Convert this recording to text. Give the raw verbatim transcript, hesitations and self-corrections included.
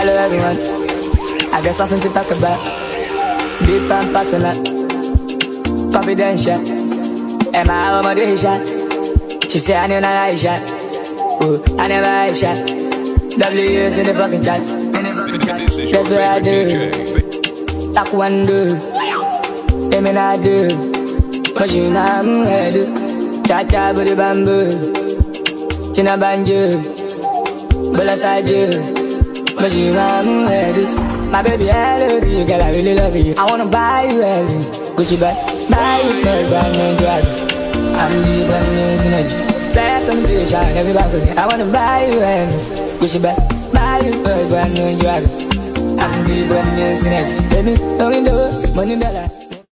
Hello everyone, I got something to talk about. Deep and personal, confidential. And my accommodation. She say I never I shot. Oh, I never I shot. W years in the fucking chat. That's what I do. Like one do. Them and I do. But you know I'm head. Cha cha booty bamboo. Tina banjo. Bola saju. But you know I'm head. My baby, I love you, girl, I really love you. I wanna buy you everything. Gucci bag, buy you my brand new drag. I'm the brand new synergy. Say I'm some bitch, I never back with me. I wanna buy you everything. Gucci bag, buy you my brand new drag. I'm the brand new synergy. Baby, don't do it, money dollar.